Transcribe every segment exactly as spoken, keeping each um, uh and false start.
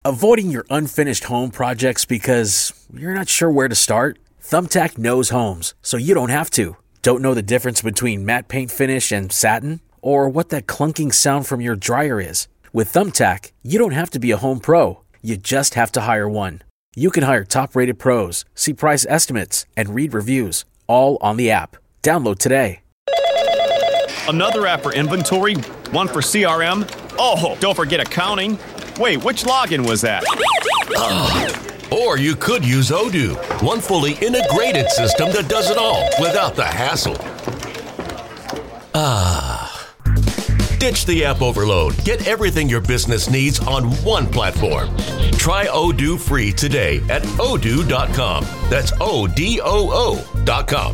Avoiding your unfinished home projects because you're not sure where to start? Thumbtack knows homes, so you don't have to. Don't know the difference between matte paint finish and satin? Or what that clunking sound from your dryer is? With Thumbtack, you don't have to be a home pro. You just have to hire one. You can hire top-rated pros, see price estimates, and read reviews, all on the app. Download today. Another app for inventory? One for C R M? Oh, don't forget accounting. Wait, which login was that? Or you could use Odoo, one fully integrated system that does it all without the hassle. Ah. Ditch the app overload. Get everything your business needs on one platform. Try Odoo free today at odoo dot com. That's O D O O dot com.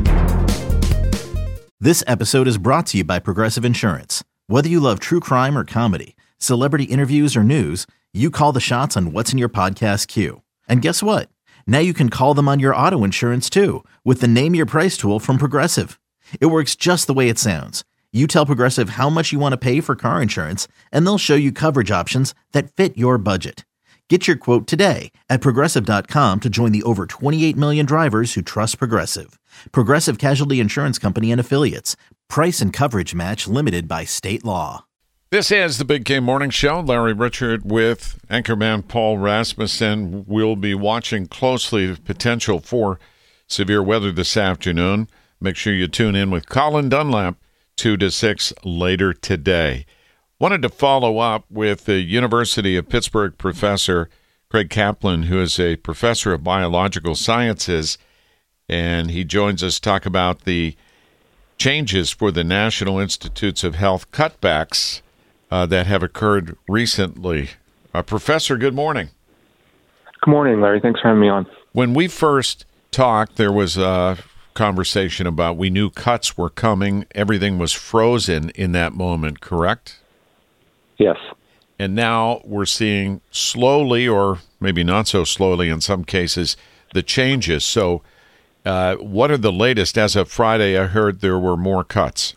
This episode is brought to you by Progressive Insurance. Whether you love true crime or comedy, celebrity interviews or news, you call the shots on what's in your podcast queue. And guess what? Now you can call them on your auto insurance too with the Name Your Price tool from Progressive. It works just the way it sounds. You tell Progressive how much you want to pay for car insurance, and they'll show you coverage options that fit your budget. Get your quote today at progressive dot com to join the over twenty-eight million drivers who trust Progressive. Progressive Casualty Insurance Company and Affiliates. Price and coverage match limited by state law. This is the Big Game Morning Show. Larry Richert with anchorman Paul Rasmussen. We'll be watching closely the potential for severe weather this afternoon. Make sure you tune in with Colin Dunlap, two to six later today. Wanted to follow up with the University of Pittsburgh professor Craig Kaplan, who is a professor of biological sciences, and he joins us to talk about the changes for the National Institutes of Health cutbacks uh, that have occurred recently. Uh, Professor, good morning. Good morning, Larry. Thanks for having me on. When we first talked, there was a conversation about we knew cuts were coming. Everything was frozen in that moment, correct? Yes. And now we're seeing slowly, or maybe not so slowly in some cases, the changes. So uh, what are the latest? As of Friday, I heard there were more cuts.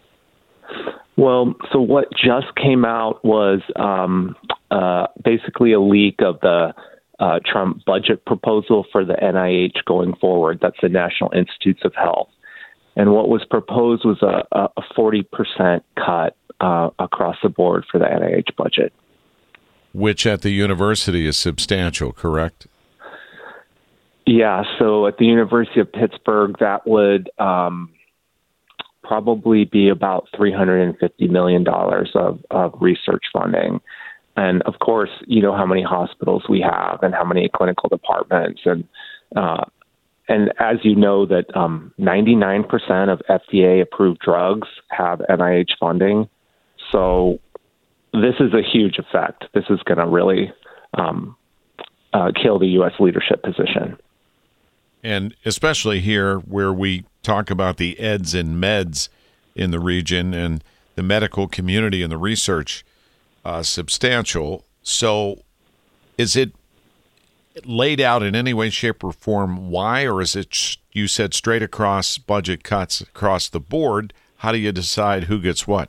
Well, so what just came out was um, uh, basically a leak of the uh, Trump budget proposal for the N I H going forward. That's the National Institutes of Health. And what was proposed was a, a forty percent cut uh, across the board for the N I H budget. Which at the university is substantial, correct? Yeah, so at the University of Pittsburgh, that would um, probably be about three hundred fifty million dollars of, of research funding. And of course, you know how many hospitals we have and how many clinical departments. And uh, and as you know, that um, ninety-nine percent of F D A-approved drugs have N I H funding. So this is a huge effect. This is going to really um, uh, kill the U S leadership position. And especially here where we talk about the eds and meds in the region and the medical community and the research uh, substantial. So is it laid out in any way, shape, or form why, or is it, you said, straight across budget cuts across the board? How do you decide who gets what?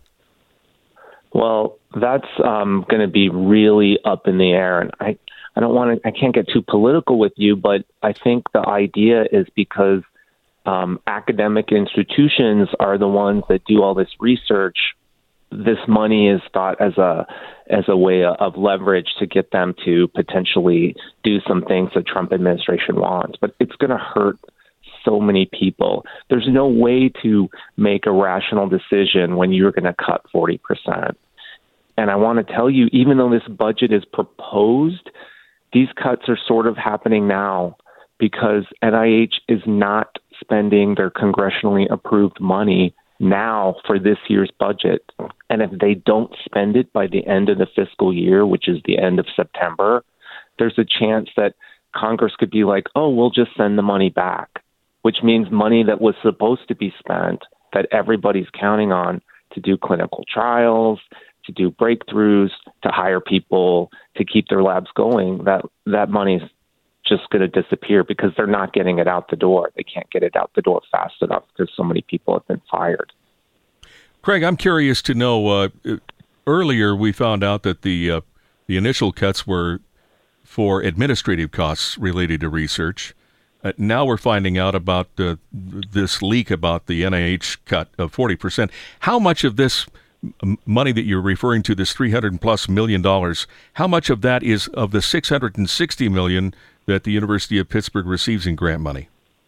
Well, that's um, going to be really up in the air. And I, I don't want to, I can't get too political with you, but I think the idea is because um, academic institutions are the ones that do all this research. This money is thought as a as a way of leverage to get them to potentially do some things the Trump administration wants. But it's going to hurt so many people. There's no way to make a rational decision when you're going to cut forty percent. And I want to tell you, even though this budget is proposed, these cuts are sort of happening now because N I H is not spending their congressionally approved money now for this year's budget. And if they don't spend it by the end of the fiscal year, which is the end of September, there's a chance that Congress could be like, oh, we'll just send the money back, which means money that was supposed to be spent that everybody's counting on to do clinical trials, to do breakthroughs, to hire people, to keep their labs going, that that money's just going to disappear because they're not getting it out the door. They can't get it out the door fast enough because so many people have been fired. Craig, I'm curious to know, uh, earlier we found out that the uh, the initial cuts were for administrative costs related to research. Uh, now we're finding out about uh, this leak about the N I H cut of forty percent. How much of this m- money that you're referring to, this three hundred plus million dollars, how much of that is of the six hundred sixty million that the University of Pittsburgh receives in grant money?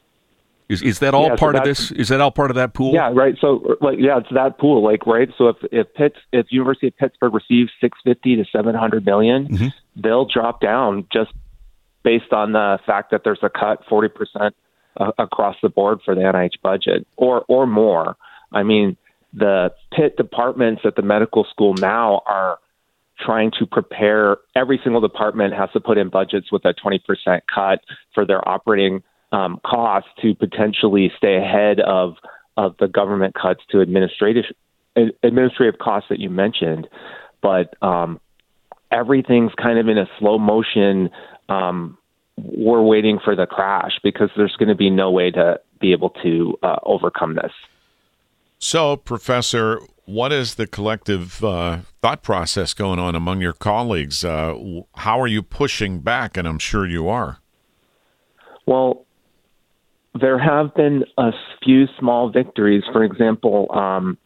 Is is that all yeah, part so of this? Is that all part of that pool? Yeah, right. So, like, yeah, it's that pool. Like, right. So, if if Pitts, if University of Pittsburgh receives six fifty to seven hundred million, Mm-hmm. they'll drop down just based on the fact that there's a cut forty percent uh, across the board for the N I H budget, or or more. I mean, the Pitt departments at the medical school now are trying to prepare. Every single department has to put in budgets with a twenty percent cut for their operating um, costs to potentially stay ahead of of the government cuts to administrative administrative costs that you mentioned. But um, everything's kind of in a slow motion. Um, we're waiting for the crash because there's going to be no way to be able to uh, overcome this. So, Professor, what is the collective uh, thought process going on among your colleagues? Uh, how are you pushing back? And I'm sure you are. Well, there have been a few small victories. For example, um,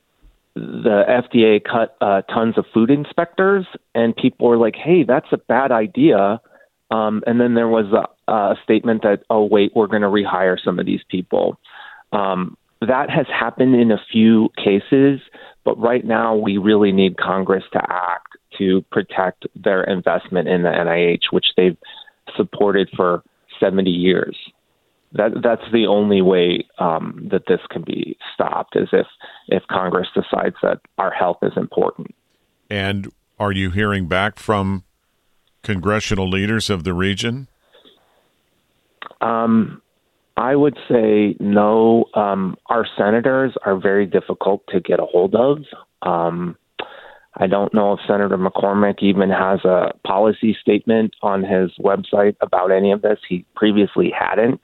the F D A cut uh, tons of food inspectors, and people were like, hey, that's a bad idea. Um, and then there was a, a statement that, oh, wait, we're going to rehire some of these people. Um, that has happened in a few cases, but right now we really need Congress to act to protect their investment in the N I H, which they've supported for seventy years. That that's the only way um, that this can be stopped, is if if Congress decides that our health is important. And are you hearing back from congressional leaders of the region? Um, I would say no. Um, our senators are very difficult to get a hold of. Um, I don't know if Senator McCormick even has a policy statement on his website about any of this. He previously hadn't.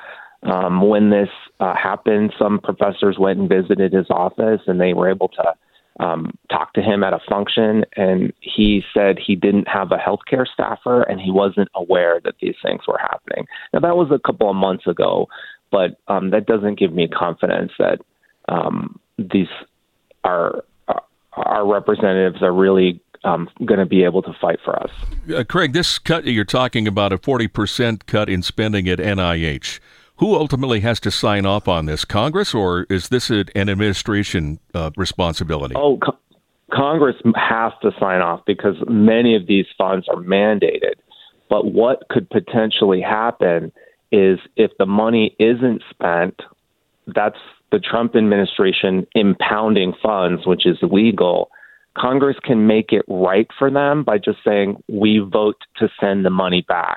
Um, when this uh, happened, some professors went and visited his office, and they were able to um, talk to him at a function, and he said he didn't have a healthcare staffer, and he wasn't aware that these things were happening. Now, that was a couple of months ago, but um, that doesn't give me confidence that um, these are our representatives are really um, going to be able to fight for us. Uh, Craig, this cut you're talking about, a forty percent cut in spending at N I H. Who ultimately has to sign off on this? Congress, or is this an administration uh, responsibility? Oh, co- Congress has to sign off because many of these funds are mandated. But what could potentially happen is if the money isn't spent, that's the Trump administration impounding funds, which is illegal. Congress can make it right for them by just saying, we vote to send the money back.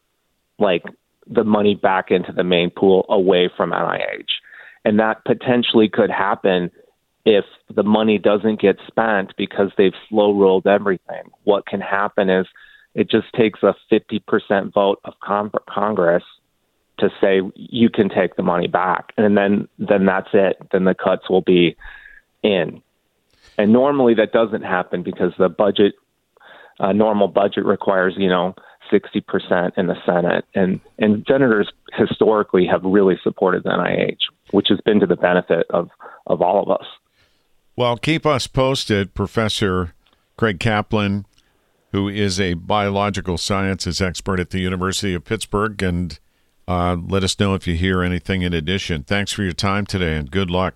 Like, the money back into the main pool away from N I H. And that potentially could happen if the money doesn't get spent because they've slow rolled everything. What can happen is it just takes a fifty percent vote of con- Congress to say you can take the money back. And then, then that's it. Then the cuts will be in. And normally that doesn't happen because the budget, uh, normal budget requires, you know, sixty percent in the Senate, and, and senators historically have really supported the N I H, which has been to the benefit of, of all of us. Well, keep us posted, Professor Craig Kaplan, who is a biological sciences expert at the University of Pittsburgh, and uh, let us know if you hear anything in addition. Thanks for your time today, and good luck.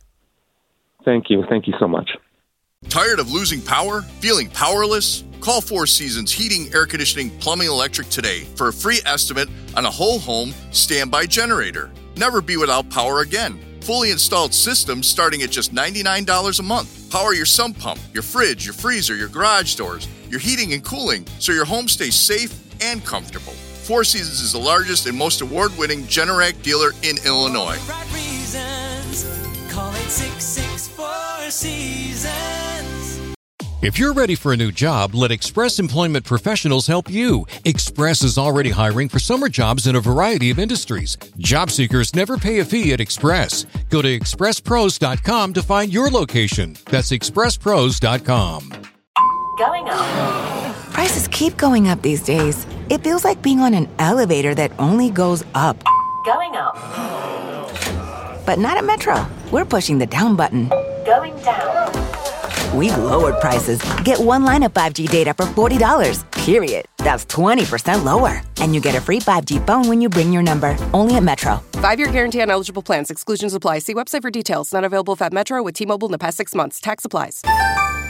Thank you. Thank you so much. Tired of losing power? Feeling powerless? Call Four Seasons Heating, Air Conditioning, Plumbing, Electric today for a free estimate on a whole home standby generator. Never be without power again. Fully installed systems starting at just ninety-nine dollars a month. Power your sump pump, your fridge, your freezer, your garage doors, your heating and cooling so your home stays safe and comfortable. Four Seasons is the largest and most award-winning Generac dealer in Illinois. For the right reasons, call eight six six, four seasons. If you're ready for a new job, let Express Employment Professionals help you. Express is already hiring for summer jobs in a variety of industries. Job seekers never pay a fee at Express. Go to express pros dot com to find your location. That's express pros dot com. Going on. Prices keep going up these days. It feels like being on an elevator that only goes up. Going up. But not at Metro. We're pushing the down button. Going down. We've lowered prices. Get one line of five G data for forty dollars, period. That's twenty percent lower. And you get a free five G phone when you bring your number. Only at Metro. Five-year guarantee on eligible plans. Exclusions apply. See website for details. Not available at Metro with T-Mobile in the past six months. Tax applies.